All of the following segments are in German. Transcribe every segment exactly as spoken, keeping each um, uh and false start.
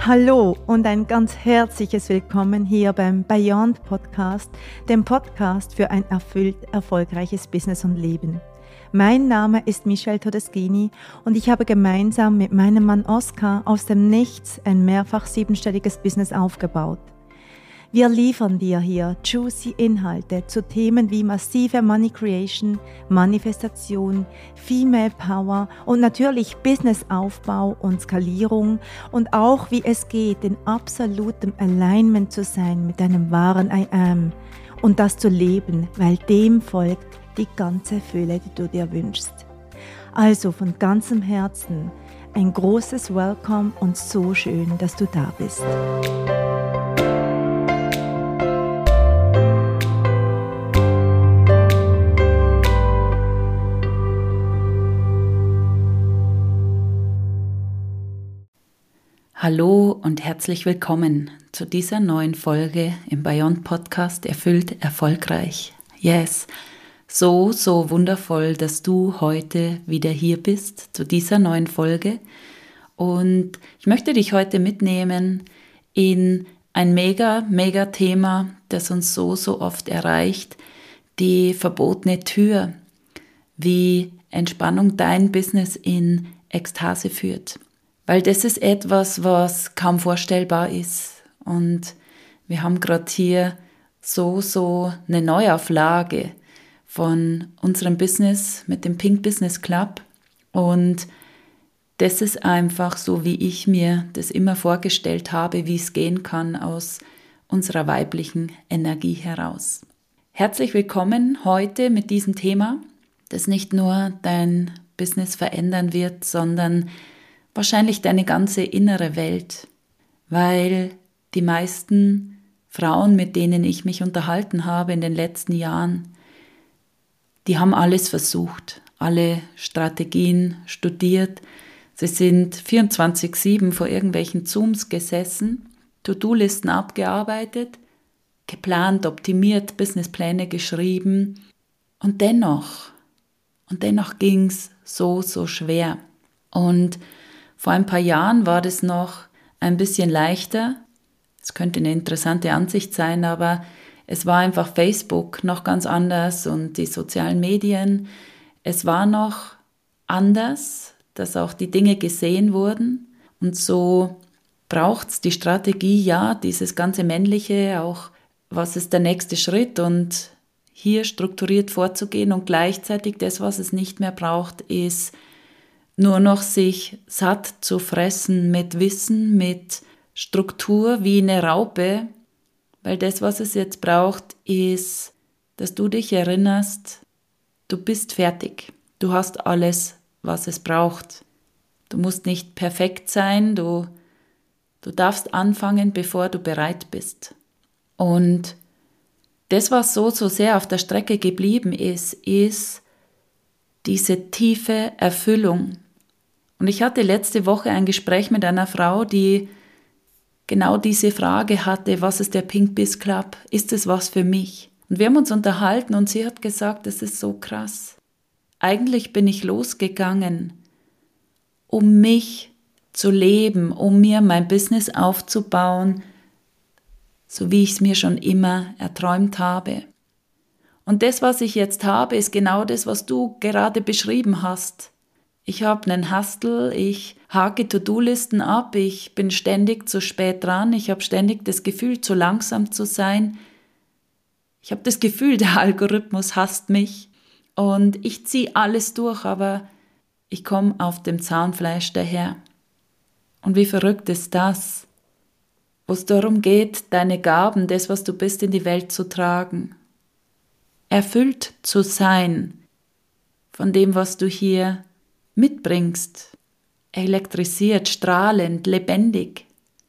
Hallo und ein ganz herzliches Willkommen hier beim Beyond Podcast, dem Podcast für ein erfüllt erfolgreiches Business und Leben. Mein Name ist Michelle Todeschini und ich habe gemeinsam mit meinem Mann Oskar aus dem Nichts ein mehrfach siebenstelliges Business aufgebaut. Wir liefern dir hier juicy Inhalte zu Themen wie massive Money Creation, Manifestation, Female Power und natürlich Businessaufbau und Skalierung und auch wie es geht, in absolutem Alignment zu sein mit deinem wahren I Am und das zu leben, weil dem folgt die ganze Fülle, die du dir wünschst. Also von ganzem Herzen ein großes Welcome und so schön, dass du da bist. Hallo und herzlich willkommen zu dieser neuen Folge im Beyond Podcast Erfüllt erfolgreich. Yes, so, so wundervoll, dass du heute wieder hier bist zu dieser neuen Folge. Und ich möchte dich heute mitnehmen in ein mega, mega Thema, das uns so, so oft erreicht, die verbotene Tür, wie Entspannung dein Business in Ekstase führt. Weil das ist etwas, was kaum vorstellbar ist. Und wir haben gerade hier so, so eine Neuauflage von unserem Business mit dem Pink Business Club. Und das ist einfach so, wie ich mir das immer vorgestellt habe, wie es gehen kann aus unserer weiblichen Energie heraus. Herzlich willkommen heute mit diesem Thema, das nicht nur dein Business verändern wird, sondern wahrscheinlich deine ganze innere Welt, weil die meisten Frauen, mit denen ich mich unterhalten habe in den letzten Jahren, die haben alles versucht, alle Strategien studiert. Sie sind vierundzwanzig sieben vor irgendwelchen Zooms gesessen, To-Do-Listen abgearbeitet, geplant, optimiert, Businesspläne geschrieben und dennoch, und dennoch ging es so, so schwer. Und vor ein paar Jahren war das noch ein bisschen leichter. Es könnte eine interessante Ansicht sein, aber es war einfach Facebook noch ganz anders und die sozialen Medien. Es war noch anders, dass auch die Dinge gesehen wurden. Und so braucht es die Strategie, ja, dieses ganze Männliche, auch was ist der nächste Schritt und hier strukturiert vorzugehen und gleichzeitig das, was es nicht mehr braucht, ist nur noch sich satt zu fressen mit Wissen, mit Struktur wie eine Raupe, weil das, was es jetzt braucht, ist, dass du dich erinnerst, du bist fertig, du hast alles, was es braucht. Du musst nicht perfekt sein, du, du darfst anfangen, bevor du bereit bist. Und das, was so, so sehr auf der Strecke geblieben ist, ist diese tiefe Erfüllung. Und ich hatte letzte Woche ein Gespräch mit einer Frau, die genau diese Frage hatte, was ist der Pink Biz Club? Ist es was für mich? Und wir haben uns unterhalten und sie hat gesagt, das ist so krass. Eigentlich bin ich losgegangen, um mich zu leben, um mir mein Business aufzubauen, so wie ich es mir schon immer erträumt habe. Und das, was ich jetzt habe, ist genau das, was du gerade beschrieben hast. Ich habe einen Hustle, ich hake To-Do-Listen ab, ich bin ständig zu spät dran, ich habe ständig das Gefühl, zu langsam zu sein. Ich habe das Gefühl, der Algorithmus hasst mich und ich ziehe alles durch, aber ich komme auf dem Zahnfleisch daher. Und wie verrückt ist das, wo es darum geht, deine Gaben, das, was du bist, in die Welt zu tragen. Erfüllt zu sein von dem, was du hier mitbringst, elektrisiert, strahlend, lebendig.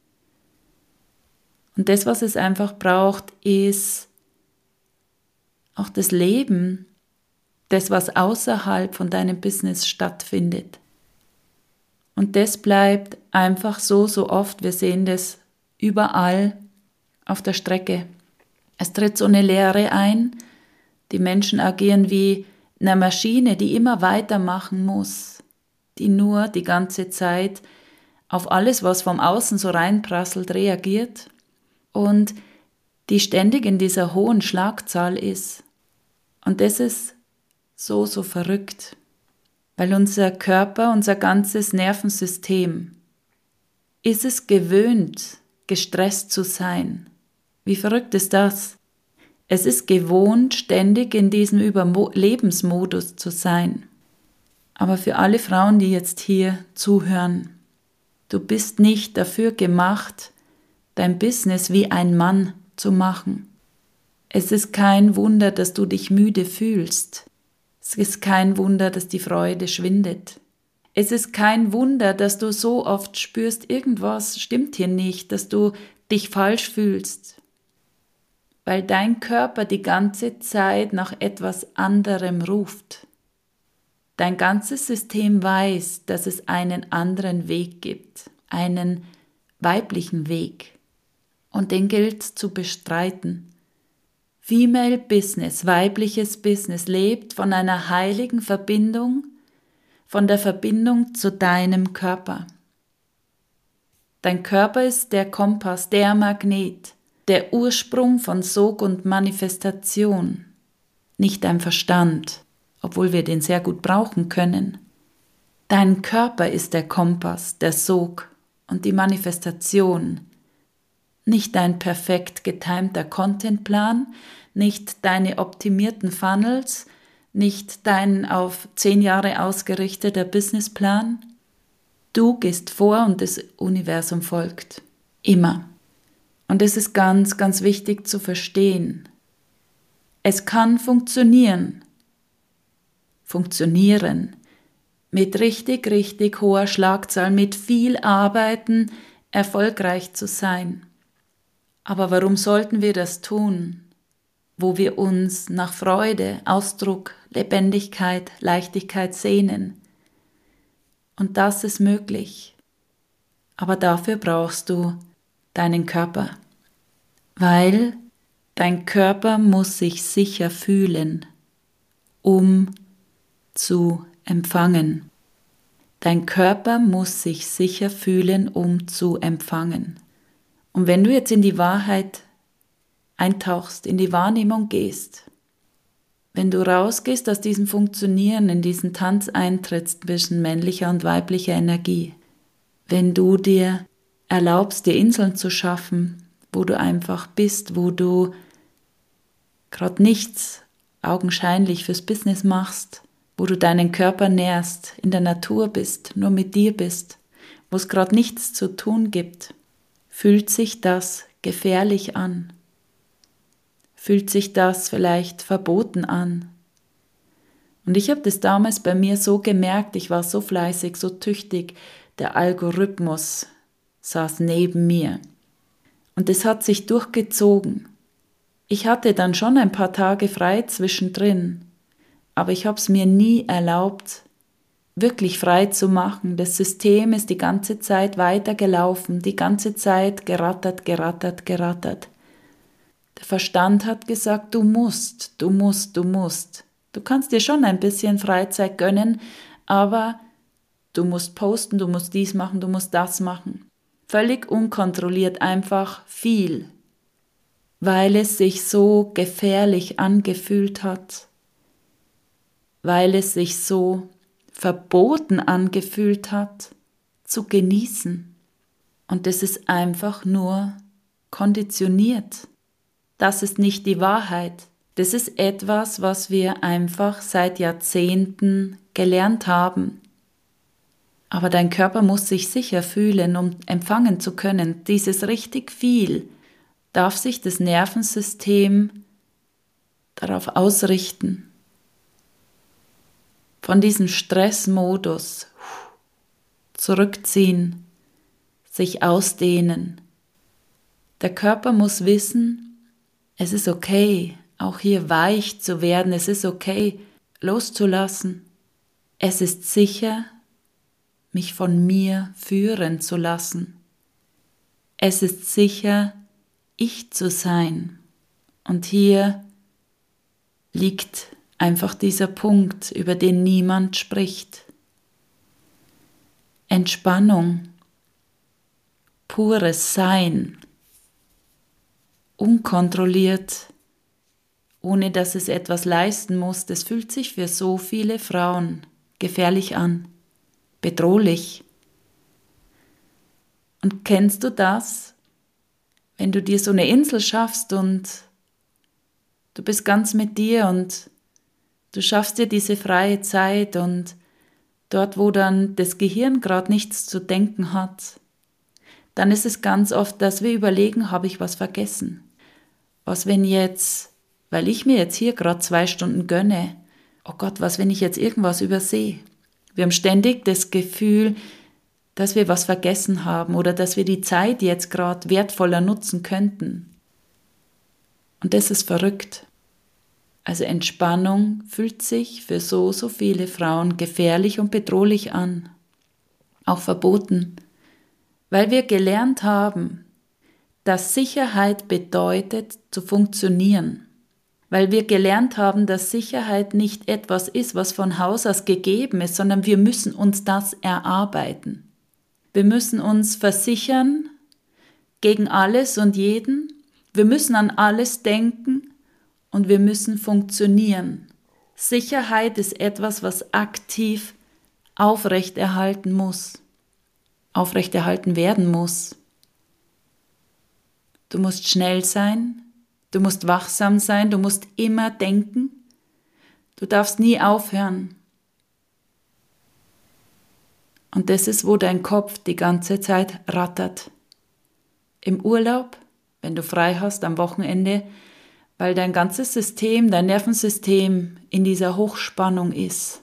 Und das, was es einfach braucht, ist auch das Leben, das, was außerhalb von deinem Business stattfindet. Und das bleibt einfach so, so oft, wir sehen das überall auf der Strecke. Es tritt so eine Leere ein, die Menschen agieren wie eine Maschine, die immer weitermachen muss, die nur die ganze Zeit auf alles, was vom Außen so reinprasselt, reagiert und die ständig in dieser hohen Schlagzahl ist. Und das ist so, so verrückt, weil unser Körper, unser ganzes Nervensystem ist es gewöhnt, gestresst zu sein. Wie verrückt ist das? Es ist gewohnt, ständig in diesem Überlebensmodus zu sein. Aber für alle Frauen, die jetzt hier zuhören, du bist nicht dafür gemacht, dein Business wie ein Mann zu machen. Es ist kein Wunder, dass du dich müde fühlst. Es ist kein Wunder, dass die Freude schwindet. Es ist kein Wunder, dass du so oft spürst, irgendwas stimmt hier nicht, dass du dich falsch fühlst. Weil dein Körper die ganze Zeit nach etwas anderem ruft. Dein ganzes System weiß, dass es einen anderen Weg gibt, einen weiblichen Weg. Und den gilt zu bestreiten. Female Business, weibliches Business, lebt von einer heiligen Verbindung, von der Verbindung zu deinem Körper. Dein Körper ist der Kompass, der Magnet, der Ursprung von Sog und Manifestation, nicht dein Verstand, obwohl wir den sehr gut brauchen können. Dein Körper ist der Kompass, der Sog und die Manifestation, nicht dein perfekt getimter Contentplan, nicht deine optimierten Funnels, nicht dein auf zehn Jahre ausgerichteter Businessplan. Du gehst vor und das Universum folgt. Immer. Und es ist ganz, ganz wichtig zu verstehen. Es kann funktionieren. Funktionieren. Mit richtig, richtig hoher Schlagzahl, mit viel Arbeiten, erfolgreich zu sein. Aber warum sollten wir das tun, wo wir uns nach Freude, Ausdruck, Lebendigkeit, Leichtigkeit sehnen? Und das ist möglich. Aber dafür brauchst du deinen Körper, weil dein Körper muss sich sicher fühlen, um zu empfangen. Dein Körper muss sich sicher fühlen, um zu empfangen. Und wenn du jetzt in die Wahrheit eintauchst, in die Wahrnehmung gehst, wenn du rausgehst aus diesem Funktionieren, in diesen Tanz eintrittst zwischen männlicher und weiblicher Energie, wenn du dir erlaubst, dir Inseln zu schaffen, wo du einfach bist, wo du gerade nichts augenscheinlich fürs Business machst, wo du deinen Körper nährst, in der Natur bist, nur mit dir bist, wo es gerade nichts zu tun gibt, fühlt sich das gefährlich an? Fühlt sich das vielleicht verboten an? Und ich habe das damals bei mir so gemerkt, ich war so fleißig, so tüchtig, der Algorithmus saß neben mir. Und das hat sich durchgezogen. Ich hatte dann schon ein paar Tage frei zwischendrin, aber ich habe es mir nie erlaubt, wirklich frei zu machen. Das System ist die ganze Zeit weitergelaufen, die ganze Zeit gerattert, gerattert, gerattert. Der Verstand hat gesagt, du musst, du musst, du musst. Du kannst dir schon ein bisschen Freizeit gönnen, aber du musst posten, du musst dies machen, du musst das machen. Völlig unkontrolliert, einfach viel, weil es sich so gefährlich angefühlt hat, weil es sich so verboten angefühlt hat, zu genießen. Und das ist einfach nur konditioniert. Das ist nicht die Wahrheit. Das ist etwas, was wir einfach seit Jahrzehnten gelernt haben. Aber dein Körper muss sich sicher fühlen, um empfangen zu können. Dieses richtig viel darf sich das Nervensystem darauf ausrichten. Von diesem Stressmodus zurückziehen, sich ausdehnen. Der Körper muss wissen, es ist okay, auch hier weich zu werden, es ist okay, loszulassen. Es ist sicher, mich von mir führen zu lassen. Es ist sicher, ich zu sein. Und hier liegt einfach dieser Punkt, über den niemand spricht. Entspannung, pures Sein, unkontrolliert, ohne dass es etwas leisten muss, das fühlt sich für so viele Frauen gefährlich an, bedrohlich. Und kennst du das, wenn du dir so eine Insel schaffst und du bist ganz mit dir und du schaffst dir diese freie Zeit und dort, wo dann das Gehirn gerade nichts zu denken hat, dann ist es ganz oft, dass wir überlegen, habe ich was vergessen? Was, wenn jetzt, weil ich mir jetzt hier gerade zwei Stunden gönne, oh Gott, was, wenn ich jetzt irgendwas übersehe? Wir haben ständig das Gefühl, dass wir was vergessen haben oder dass wir die Zeit jetzt gerade wertvoller nutzen könnten. Und das ist verrückt. Also Entspannung fühlt sich für so, so viele Frauen gefährlich und bedrohlich an. Auch verboten. Weil wir gelernt haben, dass Sicherheit bedeutet, zu funktionieren. Weil wir gelernt haben, dass Sicherheit nicht etwas ist, was von Haus aus gegeben ist, sondern wir müssen uns das erarbeiten. Wir müssen uns versichern gegen alles und jeden. Wir müssen an alles denken und wir müssen funktionieren. Sicherheit ist etwas, was aktiv aufrechterhalten muss, aufrechterhalten werden muss. Du musst schnell sein, du musst wachsam sein, du musst immer denken. Du darfst nie aufhören. Und das ist, wo dein Kopf die ganze Zeit rattert. Im Urlaub, wenn du frei hast am Wochenende, weil dein ganzes System, dein Nervensystem in dieser Hochspannung ist.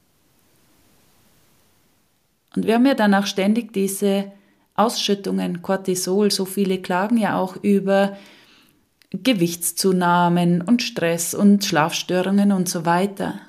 Und wir haben ja dann auch ständig diese Ausschüttungen, Cortisol, so viele klagen ja auch über Gewichtszunahmen und Stress und Schlafstörungen und so weiter.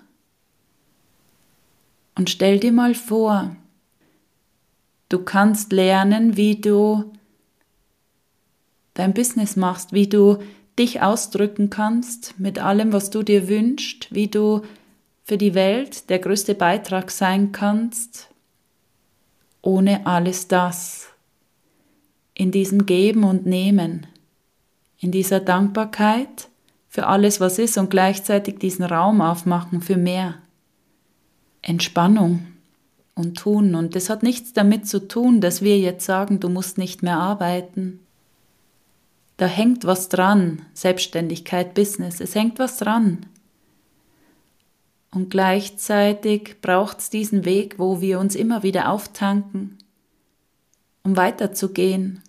Und stell dir mal vor, du kannst lernen, wie du dein Business machst, wie du dich ausdrücken kannst mit allem, was du dir wünschst, wie du für die Welt der größte Beitrag sein kannst, ohne alles das, in diesem Geben und Nehmen, in dieser Dankbarkeit für alles, was ist und gleichzeitig diesen Raum aufmachen für mehr Entspannung und Tun. Und das hat nichts damit zu tun, dass wir jetzt sagen, du musst nicht mehr arbeiten. Da hängt was dran, Selbstständigkeit, Business, es hängt was dran. Und gleichzeitig braucht es diesen Weg, wo wir uns immer wieder auftanken, um weiterzugehen.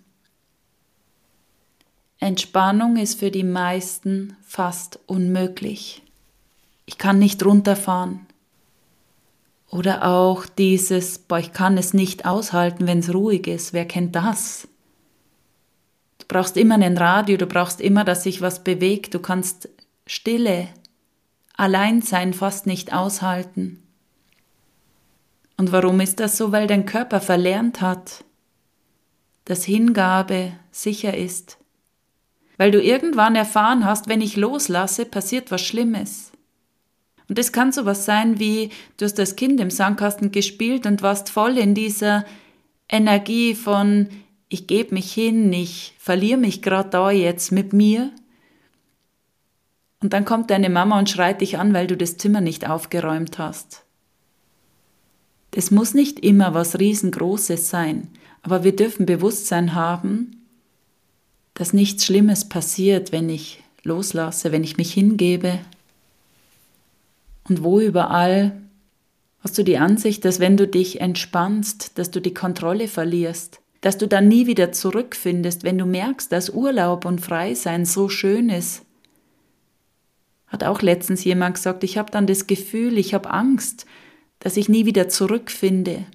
Entspannung ist für die meisten fast unmöglich. Ich kann nicht runterfahren. Oder auch dieses, boah, ich kann es nicht aushalten, wenn es ruhig ist. Wer kennt das? Du brauchst immer ein Radio, du brauchst immer, dass sich was bewegt. Du kannst Stille, Alleinsein fast nicht aushalten. Und warum ist das so? Weil dein Körper verlernt hat, dass Hingabe sicher ist. Weil du irgendwann erfahren hast, wenn ich loslasse, passiert was Schlimmes. Und das kann sowas sein wie, du hast als Kind im Sandkasten gespielt und warst voll in dieser Energie von, ich gebe mich hin, ich verliere mich gerade da jetzt mit mir. Und dann kommt deine Mama und schreit dich an, weil du das Zimmer nicht aufgeräumt hast. Das muss nicht immer was Riesengroßes sein, aber wir dürfen Bewusstsein haben, dass nichts Schlimmes passiert, wenn ich loslasse, wenn ich mich hingebe. Und wo überall hast du die Ansicht, dass wenn du dich entspannst, dass du die Kontrolle verlierst, dass du dann nie wieder zurückfindest, wenn du merkst, dass Urlaub und Freisein so schön ist. Hat auch letztens jemand gesagt, ich habe dann das Gefühl, ich habe Angst, dass ich nie wieder zurückfinde.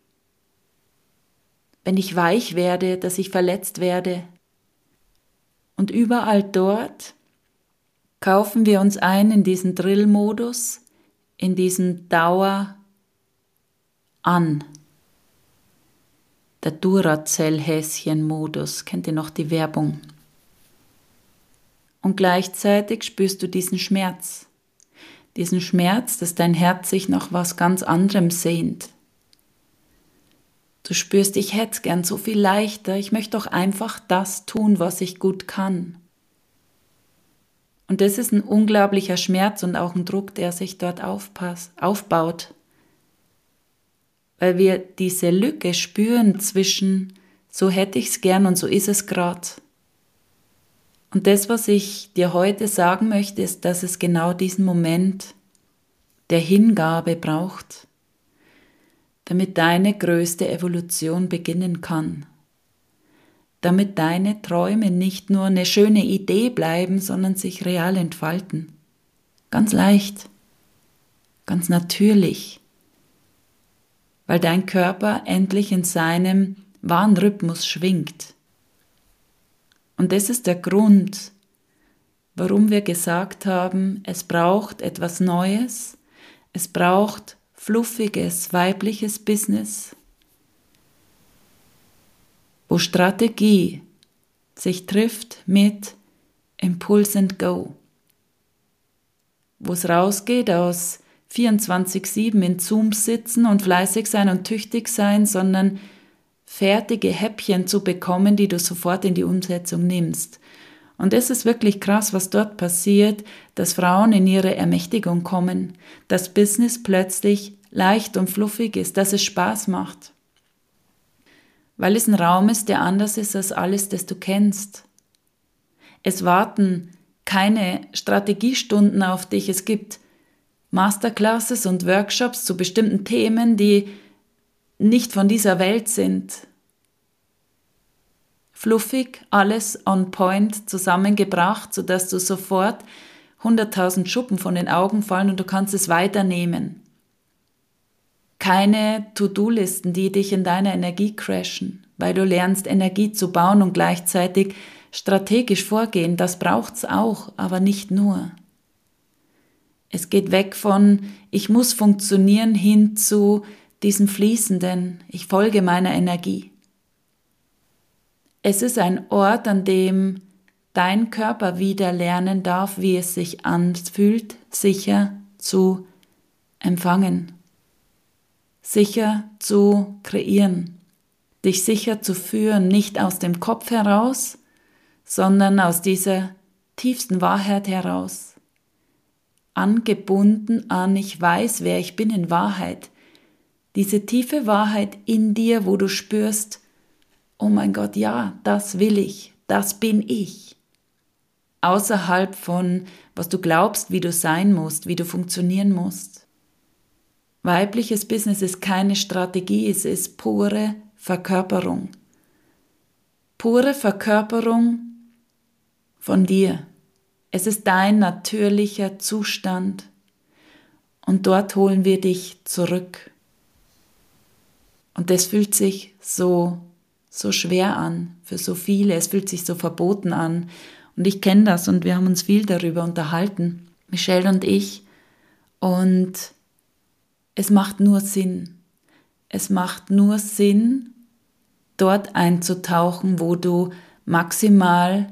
Wenn ich weich werde, dass ich verletzt werde. Und überall dort kaufen wir uns ein in diesen Drill-Modus, in diesen Dauer an. Der Duracell-Häschen-Modus, kennt ihr noch die Werbung? Und gleichzeitig spürst du diesen Schmerz. Diesen Schmerz, dass dein Herz sich nach was ganz anderem sehnt. Du spürst, ich hätte es gern so viel leichter, ich möchte doch einfach das tun, was ich gut kann. Und das ist ein unglaublicher Schmerz und auch ein Druck, der sich dort aufpass, aufbaut. Weil wir diese Lücke spüren zwischen, so hätte ich es gern und so ist es gerade. Und das, was ich dir heute sagen möchte, ist, dass es genau diesen Moment der Hingabe braucht, damit deine größte Evolution beginnen kann. Damit deine Träume nicht nur eine schöne Idee bleiben, sondern sich real entfalten. Ganz leicht, ganz natürlich, weil dein Körper endlich in seinem wahren Rhythmus schwingt. Und das ist der Grund, warum wir gesagt haben, es braucht etwas Neues, es braucht fluffiges, weibliches Business, wo Strategie sich trifft mit Impulse and Go, wo es rausgeht aus vierundzwanzig sieben in Zooms sitzen und fleißig sein und tüchtig sein, sondern fertige Häppchen zu bekommen, die du sofort in die Umsetzung nimmst. Und es ist wirklich krass, was dort passiert, dass Frauen in ihre Ermächtigung kommen, dass Business plötzlich leicht und fluffig ist, dass es Spaß macht. Weil es ein Raum ist, der anders ist als alles, das du kennst. Es warten keine Strategiestunden auf dich, es gibt Masterclasses und Workshops zu bestimmten Themen, die nicht von dieser Welt sind. Fluffig, alles on point zusammengebracht, sodass du sofort hunderttausend Schuppen von den Augen fallen und du kannst es weiternehmen. Keine To-Do-Listen, die dich in deiner Energie crashen, weil du lernst, Energie zu bauen und gleichzeitig strategisch vorgehen. Das braucht's auch, aber nicht nur. Es geht weg von, ich muss funktionieren, hin zu diesem fließenden, ich folge meiner Energie. Es ist ein Ort, an dem dein Körper wieder lernen darf, wie es sich anfühlt, sicher zu empfangen, sicher zu kreieren, dich sicher zu führen, nicht aus dem Kopf heraus, sondern aus dieser tiefsten Wahrheit heraus. Angebunden an, ich weiß, wer ich bin in Wahrheit. Diese tiefe Wahrheit in dir, wo du spürst, oh mein Gott, ja, das will ich, das bin ich. Außerhalb von, was du glaubst, wie du sein musst, wie du funktionieren musst. Weibliches Business ist keine Strategie, es ist pure Verkörperung. Pure Verkörperung von dir. Es ist dein natürlicher Zustand und dort holen wir dich zurück. Und das fühlt sich so, so schwer an für so viele, es fühlt sich so verboten an. Und ich kenne das und wir haben uns viel darüber unterhalten, Michelle und ich. Und es macht nur Sinn. Es macht nur Sinn, dort einzutauchen, wo du maximal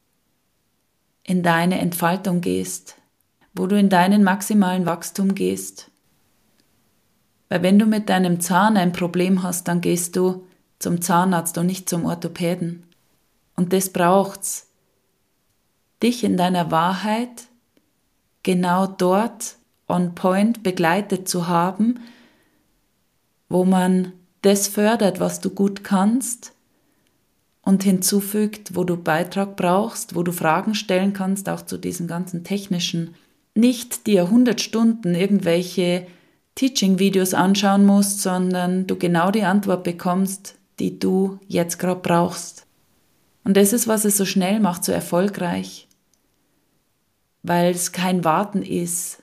in deine Entfaltung gehst, wo du in deinen maximalen Wachstum gehst. Weil wenn du mit deinem Zahn ein Problem hast, dann gehst du zum Zahnarzt und nicht zum Orthopäden. Und das braucht's. Dich in deiner Wahrheit genau dort on point begleitet zu haben, wo man das fördert, was du gut kannst und hinzufügt, wo du Beitrag brauchst, wo du Fragen stellen kannst, auch zu diesen ganzen technischen. Nicht dir hundert Stunden irgendwelche Teaching-Videos anschauen musst, sondern du genau die Antwort bekommst, die du jetzt gerade brauchst. Und das ist, was es so schnell macht, so erfolgreich. Weil es kein Warten ist,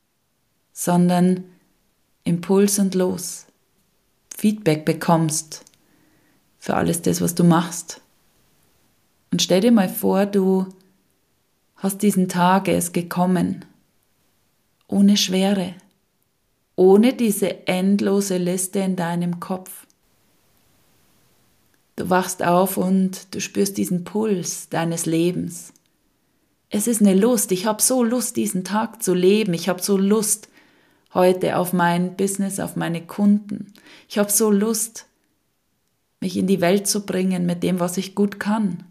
sondern Impuls und los. Feedback bekommst für alles das, was du machst. Und stell dir mal vor, du hast diesen Tag, er ist gekommen, ohne Schwere, ohne diese endlose Liste in deinem Kopf. Du wachst auf und du spürst diesen Puls deines Lebens. Es ist eine Lust, ich habe so Lust, diesen Tag zu leben, ich habe so Lust heute auf mein Business, auf meine Kunden. Ich habe so Lust, mich in die Welt zu bringen mit dem, was ich gut kann.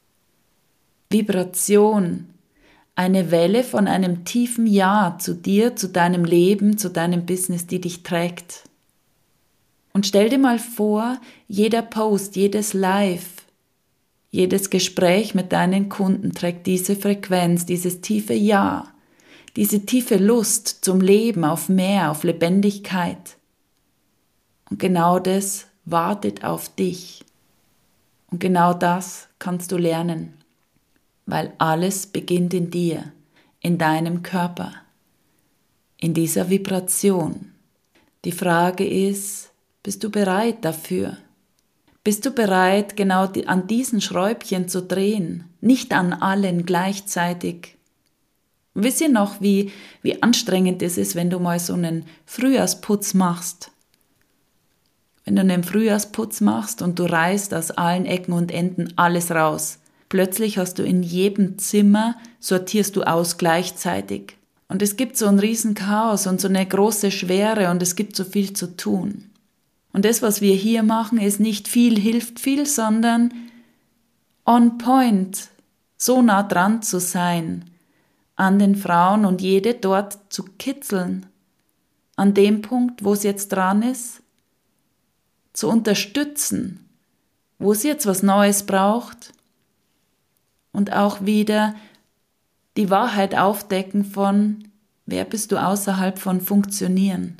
Vibration, eine Welle von einem tiefen Ja zu dir, zu deinem Leben, zu deinem Business, die dich trägt. Und stell dir mal vor, jeder Post, jedes Live, jedes Gespräch mit deinen Kunden trägt diese Frequenz, dieses tiefe Ja, diese tiefe Lust zum Leben, auf mehr, auf Lebendigkeit. Und genau das wartet auf dich. Und genau das kannst du lernen, weil alles beginnt in dir, in deinem Körper, in dieser Vibration. Die Frage ist, bist du bereit dafür? Bist du bereit, genau an diesen Schräubchen zu drehen, nicht an allen gleichzeitig? Wisst ihr noch, wie, wie anstrengend es ist, wenn du mal so einen Frühjahrsputz machst? Wenn du einen Frühjahrsputz machst und du reißt aus allen Ecken und Enden alles raus. Plötzlich hast du in jedem Zimmer, sortierst du aus gleichzeitig. Und es gibt so ein riesen Chaos und so eine große Schwere und es gibt so viel zu tun. Und das, was wir hier machen, ist nicht viel hilft viel, sondern on point, so nah dran zu sein, an den Frauen und jede dort zu kitzeln, an dem Punkt, wo es jetzt dran ist, zu unterstützen, wo es jetzt was Neues braucht und auch wieder die Wahrheit aufdecken von, wer bist du außerhalb von Funktionieren.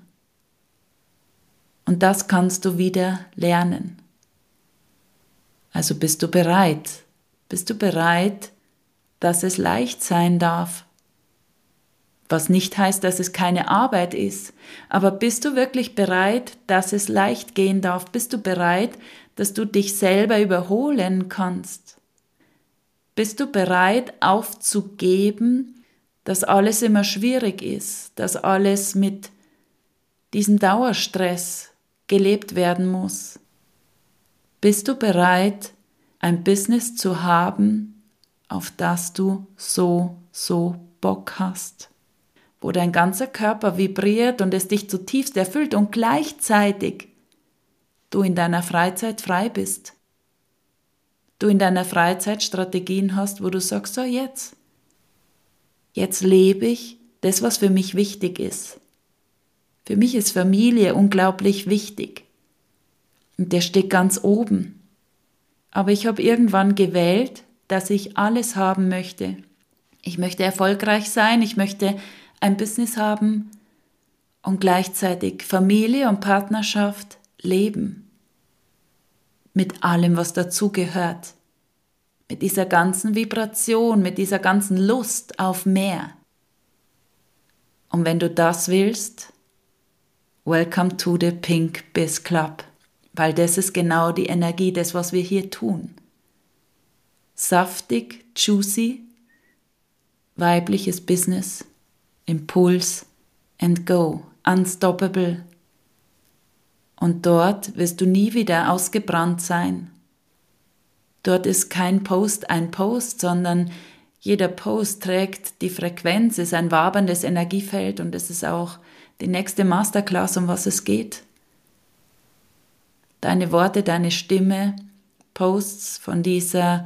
Und das kannst du wieder lernen. Also bist du bereit? Bist du bereit, dass es leicht sein darf? Was nicht heißt, dass es keine Arbeit ist. Aber bist du wirklich bereit, dass es leicht gehen darf? Bist du bereit, dass du dich selber überholen kannst? Bist du bereit, aufzugeben, dass alles immer schwierig ist, dass alles mit diesem Dauerstress gelebt werden muss? Bist du bereit, ein Business zu haben, auf das du so, so Bock hast? Wo dein ganzer Körper vibriert und es dich zutiefst erfüllt und gleichzeitig du in deiner Freizeit frei bist. Du in deiner Freizeit Strategien hast, wo du sagst, so jetzt, jetzt lebe ich das, was für mich wichtig ist. Für mich ist Familie unglaublich wichtig. Und der steht ganz oben. Aber ich habe irgendwann gewählt, dass ich alles haben möchte. Ich möchte erfolgreich sein, ich möchte ein Business haben und gleichzeitig Familie und Partnerschaft leben. Mit allem, was dazugehört. Mit dieser ganzen Vibration, mit dieser ganzen Lust auf mehr. Und wenn du das willst, welcome to the Pink Biz Club. Weil das ist genau die Energie, das, was wir hier tun. Saftig, juicy, weibliches Business, Impuls and go, unstoppable. Und dort wirst du nie wieder ausgebrannt sein. Dort ist kein Post ein Post, sondern jeder Post trägt die Frequenz, ist ein waberndes Energiefeld und es ist auch die nächste Masterclass, um was es geht. Deine Worte, deine Stimme, Posts von dieser,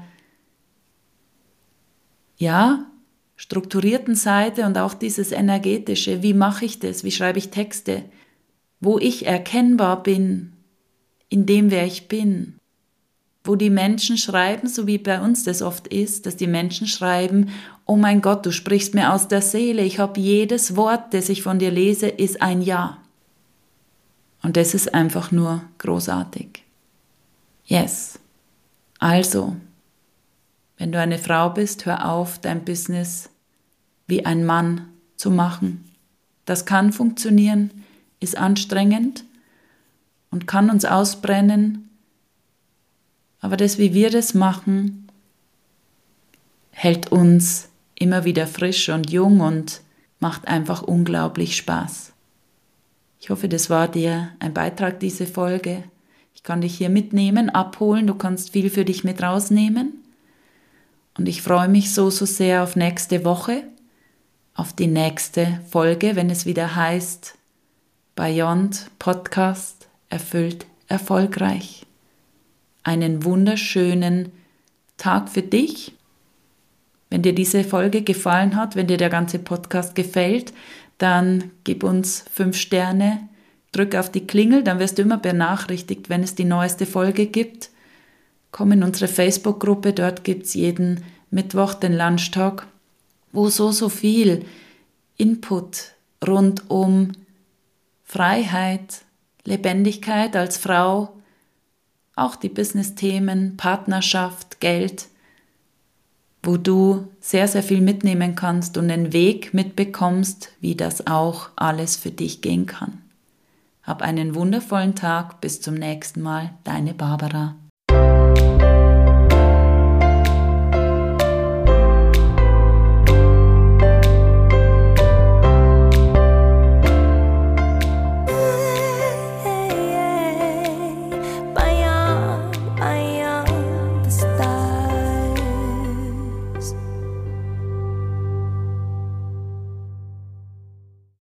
ja, strukturierten Seite und auch dieses energetische, wie mache ich das, wie schreibe ich Texte, wo ich erkennbar bin, in dem, wer ich bin, wo die Menschen schreiben, so wie bei uns das oft ist, dass die Menschen schreiben, oh mein Gott, du sprichst mir aus der Seele, ich habe jedes Wort, das ich von dir lese, ist ein Ja. Und das ist einfach nur großartig. Yes. Also, wenn du eine Frau bist, hör auf, dein Business wie ein Mann zu machen. Das kann funktionieren, ist anstrengend und kann uns ausbrennen. Aber das, wie wir das machen, hält uns immer wieder frisch und jung und macht einfach unglaublich Spaß. Ich hoffe, das war dir ein Beitrag, diese Folge. Ich kann dich hier mitnehmen, abholen, du kannst viel für dich mit rausnehmen. Und ich freue mich so, so sehr auf nächste Woche, auf die nächste Folge, wenn es wieder heißt Beyond Podcast erfüllt erfolgreich. einen wunderschönen Tag für dich. Wenn dir diese Folge gefallen hat, wenn dir der ganze Podcast gefällt, dann gib uns fünf Sterne, drück auf die Klingel, dann wirst du immer benachrichtigt, wenn es die neueste Folge gibt. Komm in unsere Facebook-Gruppe, dort gibt es jeden Mittwoch den Lunchtag, wo so, so viel Input rund um Freiheit, Lebendigkeit als Frau, auch die Business-Themen, Partnerschaft, Geld, wo du sehr, sehr viel mitnehmen kannst und einen Weg mitbekommst, wie das auch alles für dich gehen kann. Hab einen wundervollen Tag, bis zum nächsten Mal, deine Barbara.